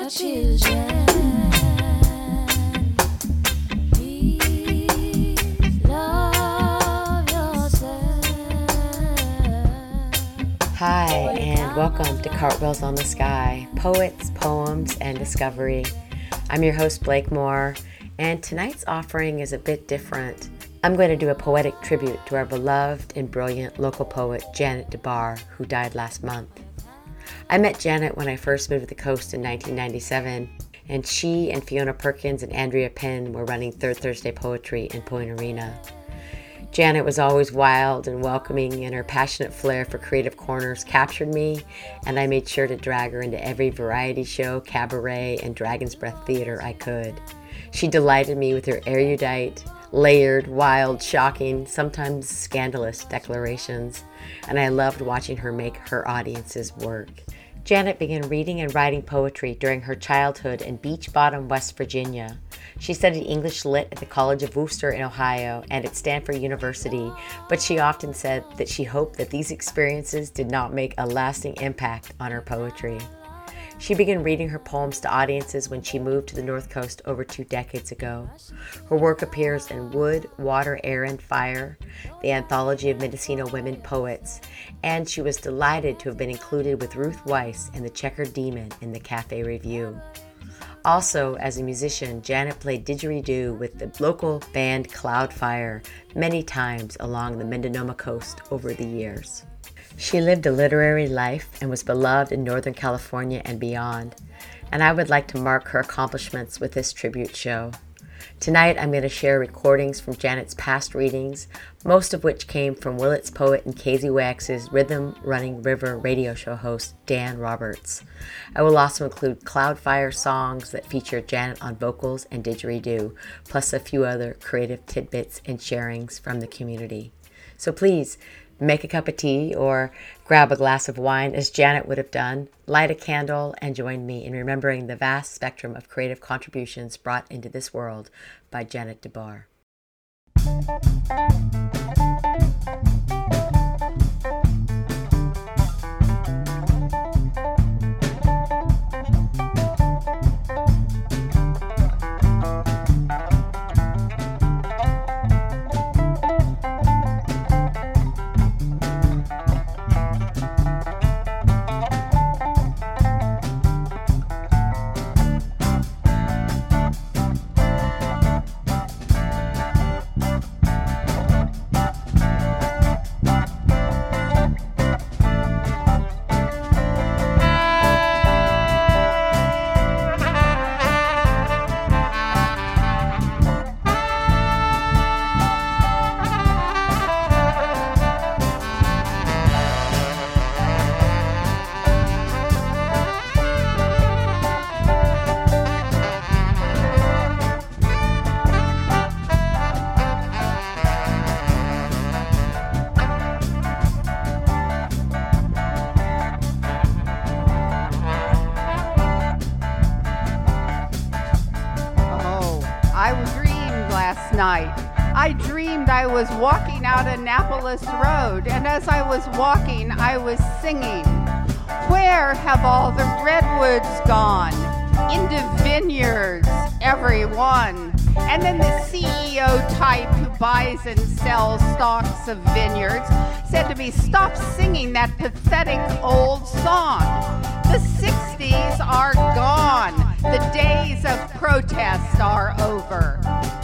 children. Please love yourself. Hi, and welcome to Cartwheels on the Sky, Poets, Poems, and Discovery. I'm your host, Blake Moore, and tonight's offering is a bit different. I'm going to do a poetic tribute to our beloved and brilliant local poet, Janet DeBar, who died last month. I met Janet when I first moved to the coast in 1997, and she and Fiona Perkins and Andrea Penn were running Third Thursday Poetry in Point Arena. Janet was always wild and welcoming, and her passionate flair for creative corners captured me, and I made sure to drag her into every variety show, cabaret, and Dragon's Breath theater I could. She delighted me with her erudite, layered, wild, shocking, sometimes scandalous declarations, and I loved watching her make her audiences work. Janet began reading and writing poetry during her childhood in Beach Bottom, West Virginia. She studied English Lit at the College of Wooster in Ohio and at Stanford University, but she often said that she hoped that these experiences did not make a lasting impact on her poetry. She began reading her poems to audiences when she moved to the North Coast over 2 decades ago. Her work appears in Wood, Water, Air, and Fire, the anthology of Mendocino women poets, and she was delighted to have been included with Ruth Weiss and the Checkered Demon in the Cafe Review. Also, as a musician, Janet played didgeridoo with the local band Cloudfire many times along the Mendocino coast over the years. She lived a literary life and was beloved in Northern California and beyond, and I would like to mark her accomplishments with this tribute show. Tonight I'm going to share recordings from Janet's past readings, most of which came from Willits poet and KZYX's Rhythm Running River radio show host Dan Roberts. I will also include Cloudfire songs that feature Janet on vocals and didgeridoo, plus a few other creative tidbits and sharings from the community. So please, make a cup of tea or grab a glass of wine as Janet would have done, light a candle, and join me in remembering the vast spectrum of creative contributions brought into this world by Janet DeBar. I dreamed I was walking out Annapolis Road, and as I was walking, I was singing, "Where have all the redwoods gone? Into vineyards, everyone." And then the CEO type who buys and sells stalks of vineyards said to me, "Stop singing that pathetic old song. The 60s are gone. The days of protest are over."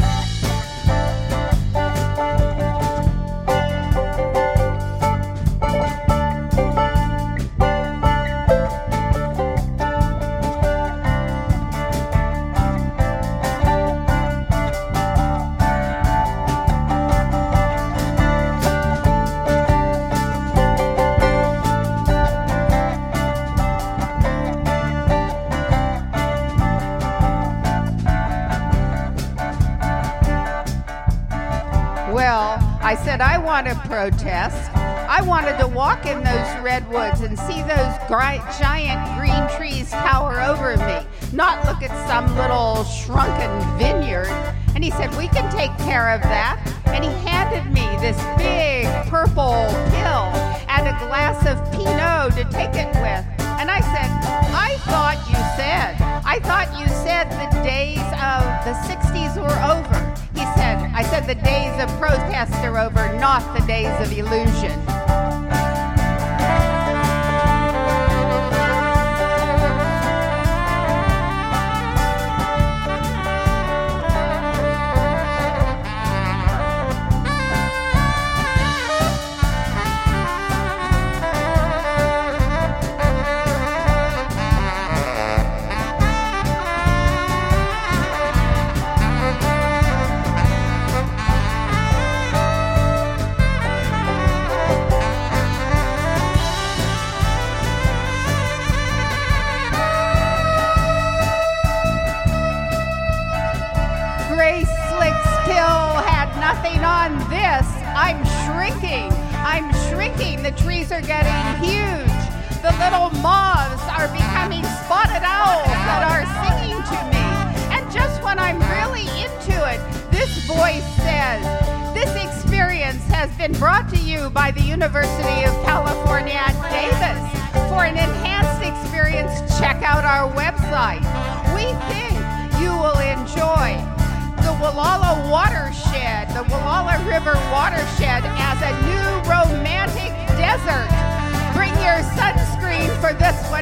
I said, I want to protest. I wanted to walk in those redwoods and see those giant green trees tower over me, not look at some little shrunken vineyard. And he said, we can take care of that. And he handed me this big purple pill and a glass of Pinot to take it with. And I said, I thought The 60s were over. I said the days of protest are over, not the days of illusion. Grace Slick still had nothing on this. I'm shrinking. The trees are getting huge. The little moths are becoming spotted owls that are singing to me. And just when I'm really into it, this voice says, "This experience has been brought to you by the University of California at Davis. For an enhanced experience, check out our website. We think you will enjoy the Wallala watershed, the Wallala River watershed as a new romantic desert. Bring your sunscreen for this one.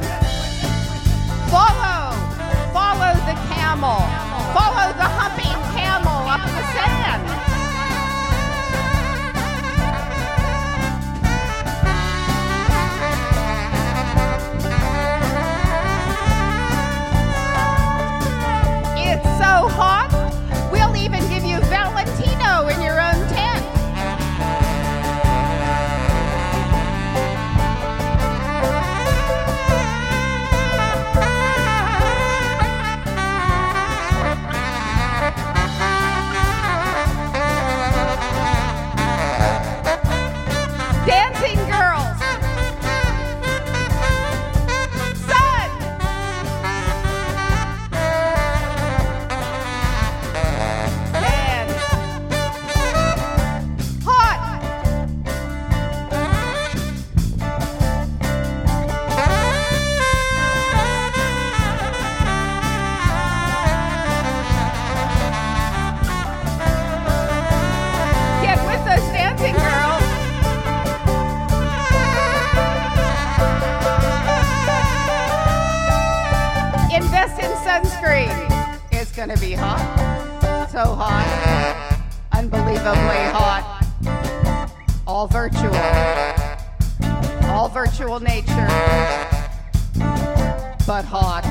Follow the camel. Follow the humping camel up the sand." It's so hot. We'll even give you Valentino in your own tent. Dancing girls. Sun. Land. Hot. Get with us, dancing girls. Invest in sunscreen. It's gonna be hot. So hot. Unbelievably hot. All virtual. All virtual nature. But hot.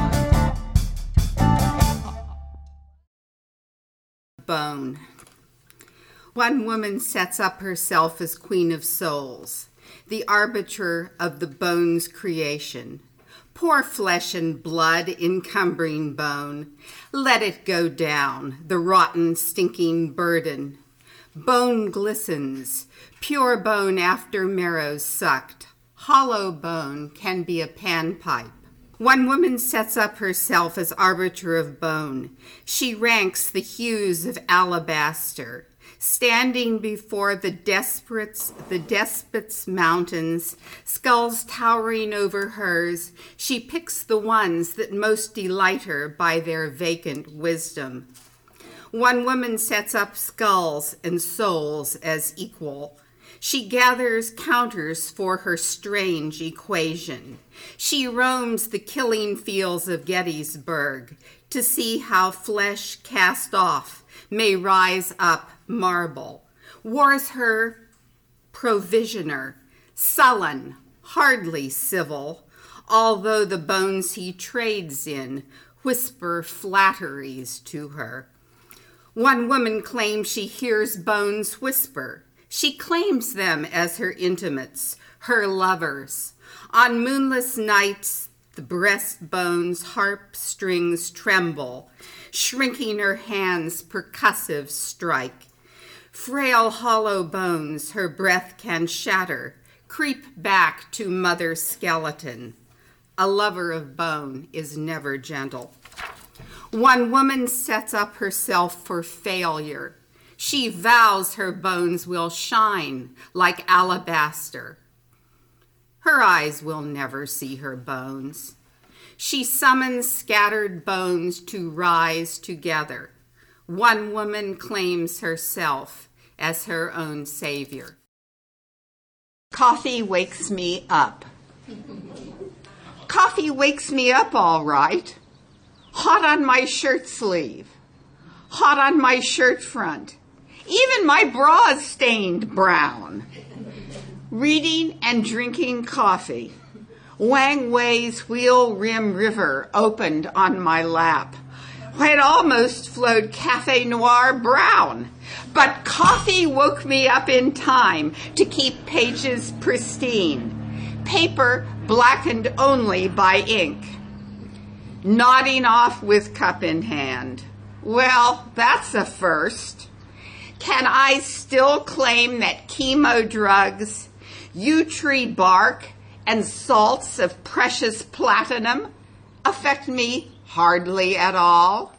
Bone. One woman sets up herself as Queen of Souls, the arbiter of the bone's creation. Poor flesh and blood encumbering bone, let it go down, the rotten, stinking burden. Bone glistens, pure bone after marrow's sucked. Hollow bone can be a panpipe. One woman sets up herself as arbiter of bone. She ranks the hues of alabaster. Standing before the despot's mountains, skulls towering over hers, she picks the ones that most delight her by their vacant wisdom. One woman sets up skulls and souls as equal. She gathers counters for her strange equation. She roams the killing fields of Gettysburg to see how flesh cast off may rise up marble. War's her provisioner, sullen, hardly civil, although the bones he trades in whisper flatteries to her. One woman claims she hears bones whisper. She claims them as her intimates, her lovers. On moonless nights, the breastbone's harp strings tremble, shrinking her hands' percussive strike. Frail hollow bones her breath can shatter, creep back to mother skeleton. A lover of bone is never gentle. One woman sets up herself for failure. She vows her bones will shine like alabaster. Her eyes will never see her bones. She summons scattered bones to rise together. One woman claims herself as her own savior. Coffee wakes me up. Coffee wakes me up all right. Hot on my shirt sleeve. Hot on my shirt front. Even my bra's stained brown. Reading and drinking coffee. Wang Wei's Wheel Rim River opened on my lap. It almost flowed Cafe Noir brown. But coffee woke me up in time to keep pages pristine. Paper blackened only by ink. Nodding off with cup in hand. Well, that's a first. Can I still claim that chemo drugs, yew tree bark, and salts of precious platinum affect me hardly at all?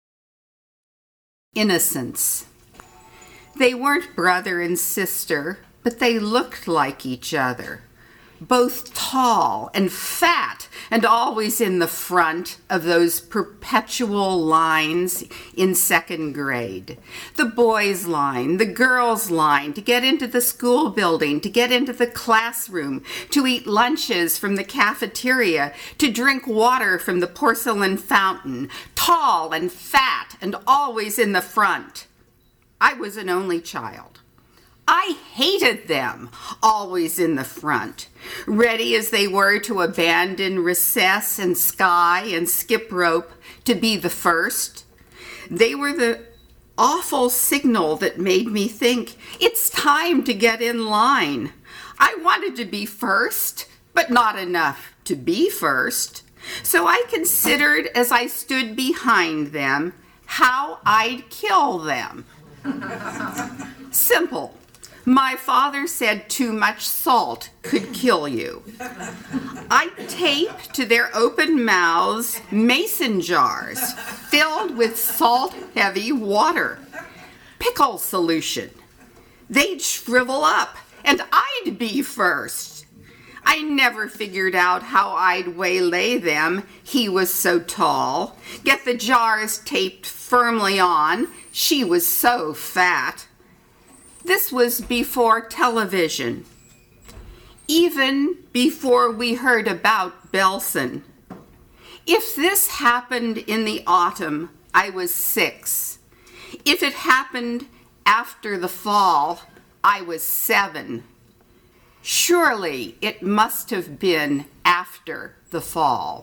Innocence. They weren't brother and sister, but they looked like each other. Both tall and fat and always in the front of those perpetual lines in second grade. The boys' line, the girls' line, to get into the school building, to get into the classroom, to eat lunches from the cafeteria, to drink water from the porcelain fountain. Tall and fat and always in the front. I was an only child. I hated them, always in the front, ready as they were to abandon recess and sky and skip rope to be the first. They were the awful signal that made me think, it's time to get in line. I wanted to be first, but not enough to be first. So I considered as I stood behind them how I'd kill them. Simple. My father said too much salt could kill you. I taped to their open mouths mason jars filled with salt-heavy water. Pickle solution. They'd shrivel up, and I'd be first. I never figured out how I'd waylay them. He was so tall. Get the jars taped firmly on. She was so fat. This was before television, even before we heard about Belson. If this happened in the autumn, I was 6. If it happened after the fall, I was 7. Surely it must have been after the fall.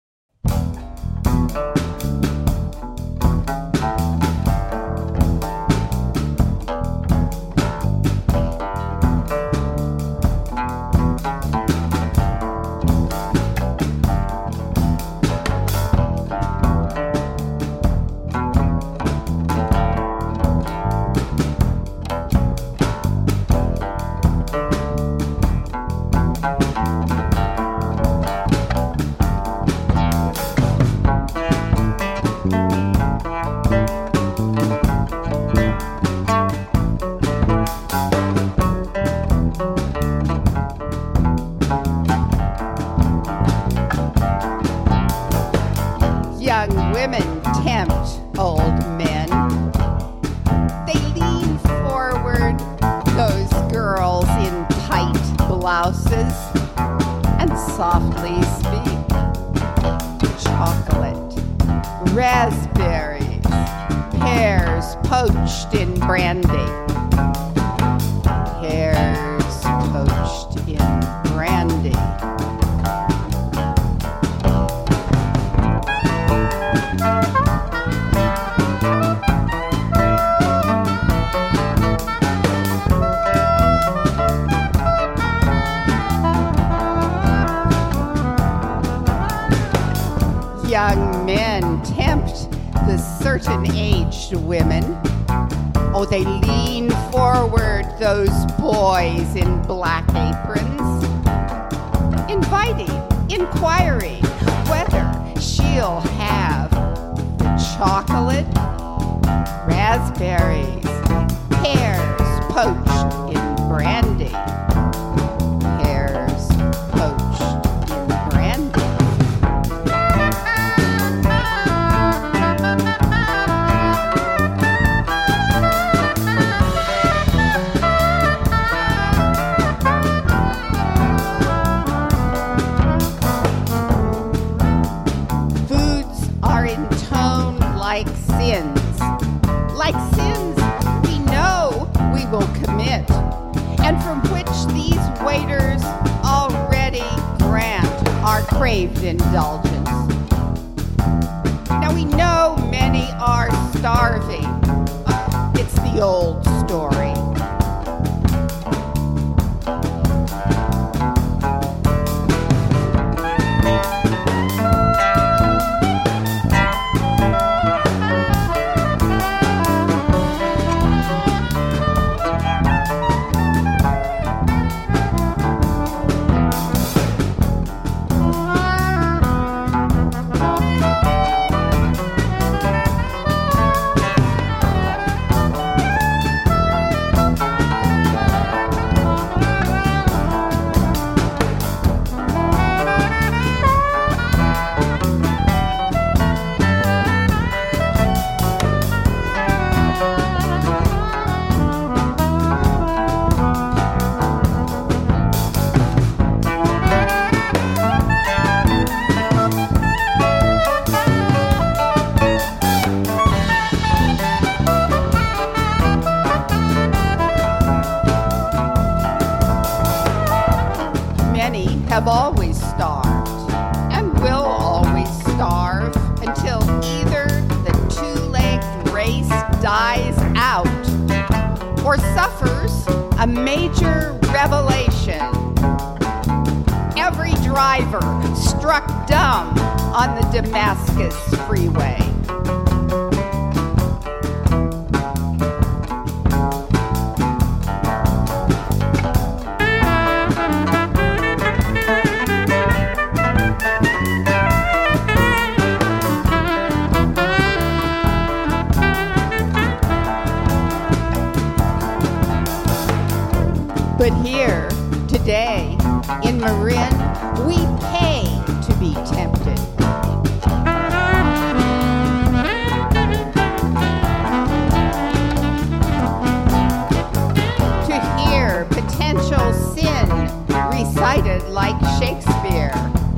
Young women tempt old men. They lean forward, those girls in tight blouses, and softly speak. Chocolate, raspberries, pears poached in brandy. Pears poached in brandy. Young men tempt the certain-aged women. Oh, they lean forward, those boys in black aprons, inviting, inquiring whether she'll have the chocolate, raspberries, pears poached in brandy. Pears poached in brandy. like sins we know we will commit, and from which these waiters already grant our craved indulgence. Now we know many are starving. It's the old story. Have always starved and will always starve until either the two-legged race dies out or suffers a major revelation. Every driver struck dumb on the Damascus freeway. But here, today, in Marin, we pay to be tempted. To hear potential sin recited like Shakespeare.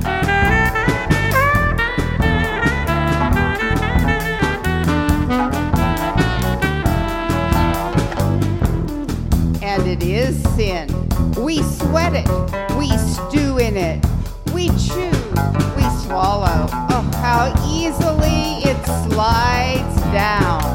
And it is sin. We sweat it. We stew in it. We chew. We swallow. Oh, how easily it slides down.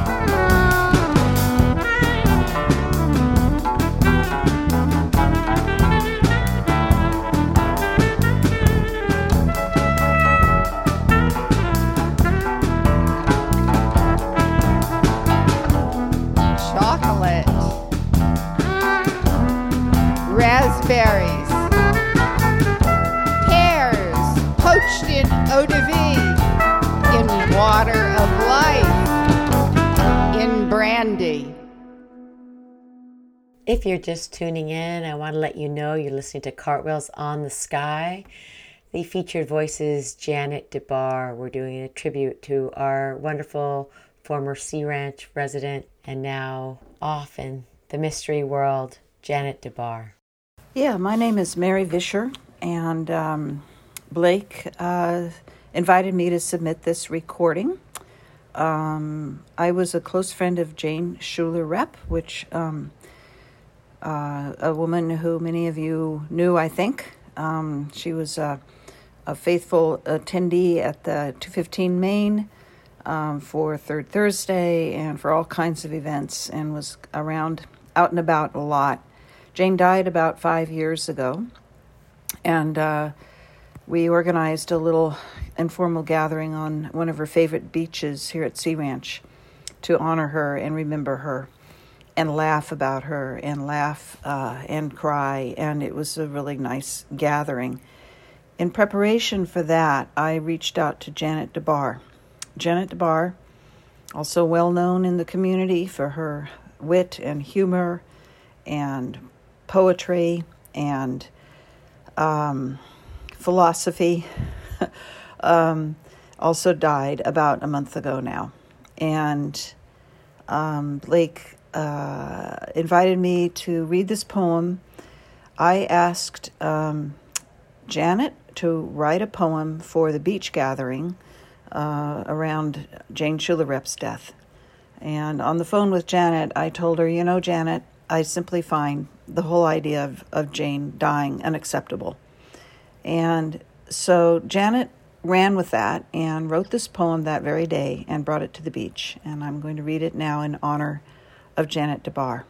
Chocolate. Raspberries, pears poached in eau de vie, in water of life, in brandy. If you're just tuning in, I want to let you know you're listening to Cartwheels on the Sky. The featured voice is Janet DeBar. We're doing a tribute to our wonderful former Sea Ranch resident and now off in the mystery world, Janet DeBar. Yeah, my name is Mary Vischer, and Blake invited me to submit this recording. I was a close friend of Jane Schuler-Repp, which a woman who many of you knew, I think. She was a faithful attendee at the 215 Main for Third Thursday and for all kinds of events, and was around, out and about a lot. Jane died about 5 years ago, and we organized a little informal gathering on one of her favorite beaches here at Sea Ranch to honor her and remember her and laugh about her and laugh and cry, and it was a really nice gathering. In preparation for that, I reached out to Janet DeBar. Janet DeBar, also well known in the community for her wit and humor and poetry and philosophy, also died about a month ago now. And Blake invited me to read this poem. I asked Janet to write a poem for the beach gathering around Jane Shularep's death. And on the phone with Janet, I told her, Janet, I simply find the whole idea of Jane dying unacceptable. And so Janet ran with that and wrote this poem that very day and brought it to the beach. And I'm going to read it now in honor of Janet DeBar.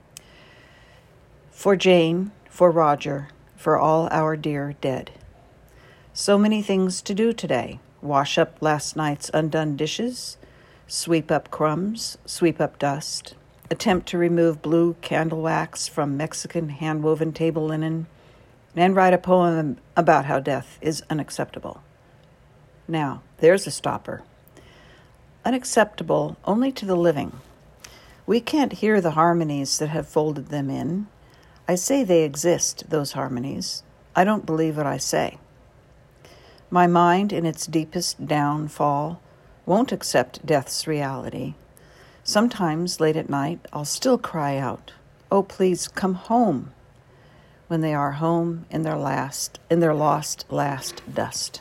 For Jane, for Roger, for all our dear dead. So many things to do today. Wash up last night's undone dishes, sweep up crumbs, sweep up dust, attempt to remove blue candle wax from Mexican hand-woven table linen, and write a poem about how death is unacceptable. Now, there's a stopper. Unacceptable only to the living. We can't hear the harmonies that have folded them in. I say they exist, those harmonies. I don't believe what I say. My mind, in its deepest downfall, won't accept death's reality. Sometimes, late at night, I'll still cry out, "Oh, please come home," when they are home in their lost last dust.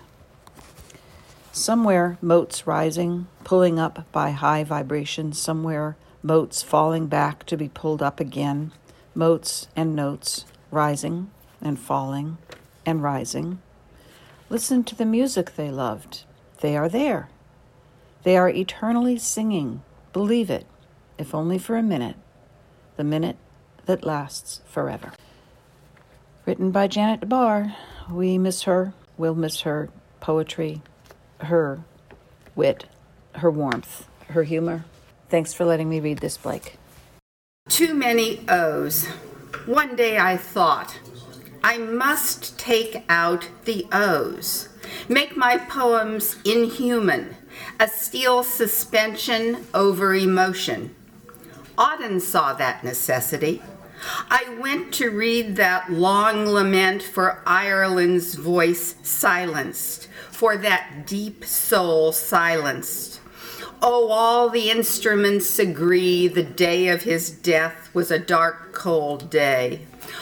Somewhere, motes rising, pulling up by high vibrations. Somewhere, motes falling back to be pulled up again. Motes and notes, rising and falling and rising. Listen to the music they loved. They are there. They are eternally singing. Believe it, if only for a minute. The minute that lasts forever. Written by Janet DeBar. We miss her. We'll miss her poetry, her wit, her warmth, her humor. Thanks for letting me read this, Blake. Too many O's. One day I thought, I must take out the O's, make my poems inhuman, a steel suspension over emotion. Auden saw that necessity. I went to read that long lament for Ireland's voice silenced, for that deep soul silenced. Oh, all the instruments agree the day of his death was a dark, cold day.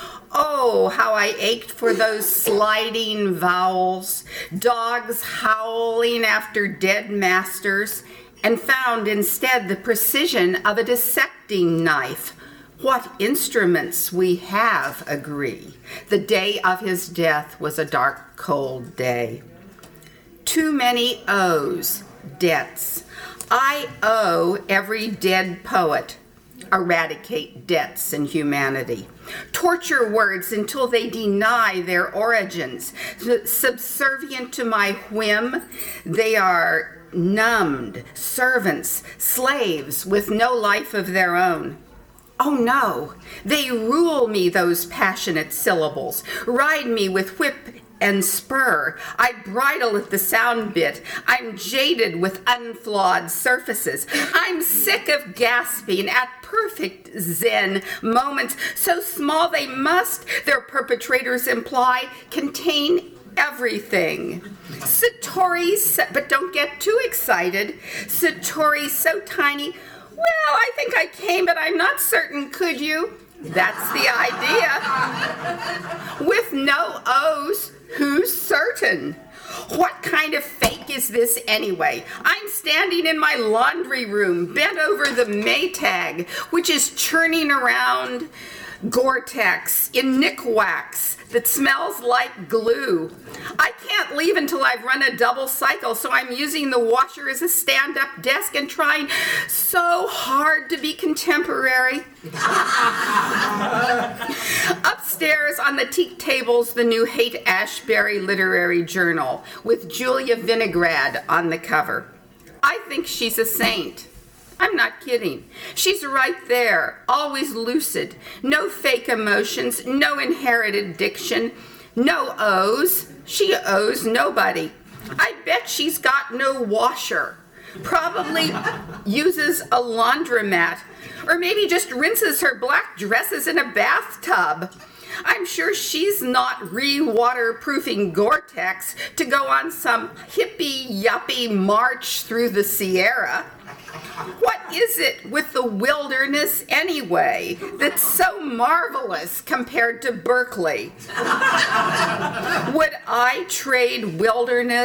Oh, how I ached for those sliding vowels, dogs howling after dead masters, and found instead the precision of a dissecting knife. What instruments we have agree. The day of his death was a dark, cold day. Too many O's, debts. I owe every dead poet. Eradicate debts in humanity. Torture words until they deny their origins. Subservient to my whim, they are numbed, servants, slaves with no life of their own. Oh no, they rule me, those passionate syllables, ride me with whip and spur. I bridle at the sound bit. I'm jaded with unflawed surfaces. I'm sick of gasping at perfect zen moments so small they must, their perpetrators imply, contain everything. Satori, but don't get too excited. Satori so tiny. Well, I think I came, but I'm not certain. Could you? That's the idea. With no O's, who's certain? What kind of fake is this anyway? I'm standing in my laundry room, bent over the Maytag, which is churning around Gore-Tex in Nick wax that smells like glue. I can't leave until I've run a double cycle, so I'm using the washer as a stand-up desk and trying so hard to be contemporary. Upstairs on the teak table's the new Haight-Ashbury Literary Journal with Julia Vinograd on the cover. I think she's a saint. I'm not kidding. She's right there, always lucid. No fake emotions, no inherited diction, no O's. She owes nobody. I bet she's got no washer. Probably uses a laundromat, or maybe just rinses her black dresses in a bathtub. I'm sure she's not re-waterproofing Gore-Tex to go on some hippie-yuppie march through the Sierra. What is it with the wilderness anyway that's so marvelous compared to Berkeley? Would I trade wilderness,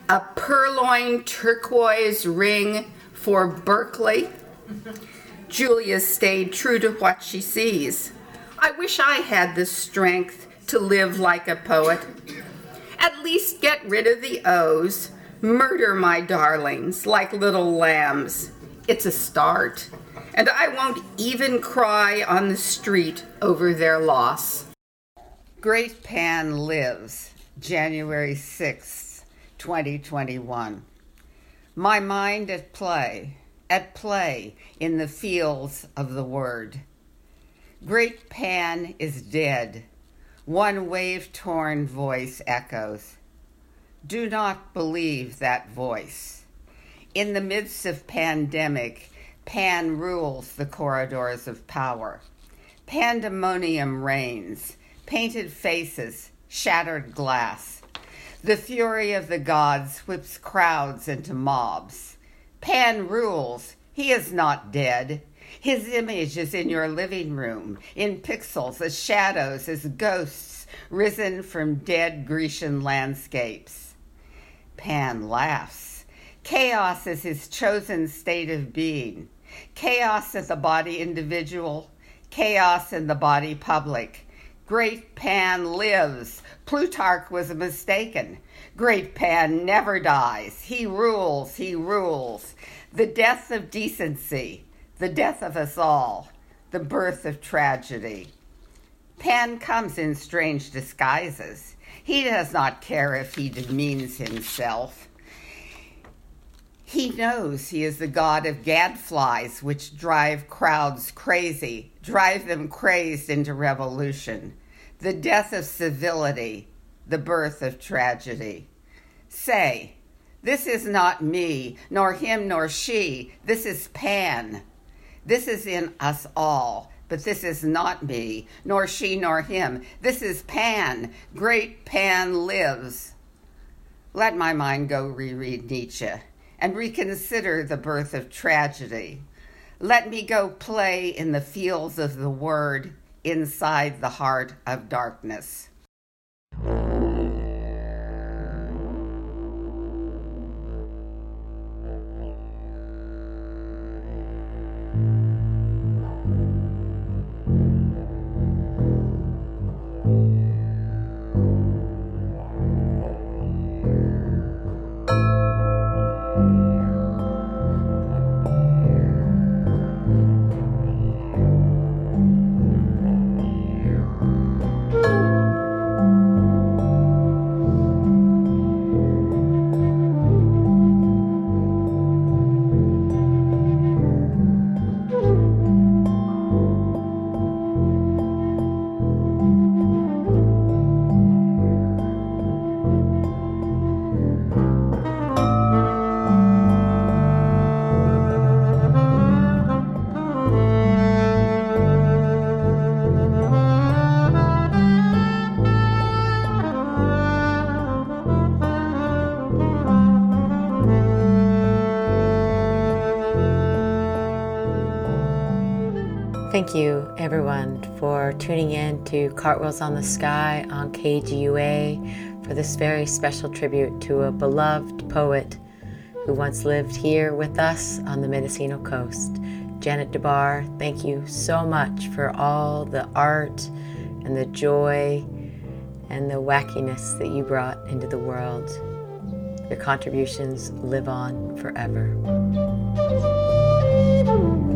A purloined turquoise ring for Berkeley. Julia stayed true to what she sees. I wish I had the strength to live like a poet. At least get rid of the O's. Murder my darlings like little lambs. It's a start. And I won't even cry on the street over their loss. Great Pan lives, January 6th, 2021. My mind at play in the fields of the word. Great Pan is dead. One wave-torn voice echoes. Do not believe that voice. In the midst of pandemic, Pan rules the corridors of power. Pandemonium reigns, painted faces, shattered glass. The fury of the gods whips crowds into mobs. Pan rules. He is not dead. His image is in your living room, in pixels, as shadows, as ghosts, risen from dead Grecian landscapes. Pan laughs. Chaos is his chosen state of being. Chaos in the body individual, chaos in the body public. Great Pan lives. Plutarch was mistaken. Great Pan never dies. He rules, he rules. The death of decency, the death of us all, the birth of tragedy. Pan comes in strange disguises. He does not care if he demeans himself. He knows he is the god of gadflies, which drive crowds crazy, drive them crazed into revolution. The death of civility, the birth of tragedy. Say, this is not me, nor him, nor she. This is Pan. This is in us all, but this is not me, nor she, nor him. This is Pan. Great Pan lives. Let my mind go reread Nietzsche and reconsider the birth of tragedy. Let me go play in the fields of the word inside the heart of darkness. Thank you, everyone, for tuning in to Cartwheels on the Sky on KGUA for this very special tribute to a beloved poet who once lived here with us on the Mendocino coast. Janet DeBar, thank you so much for all the art and the joy and the wackiness that you brought into the world. Your contributions live on forever.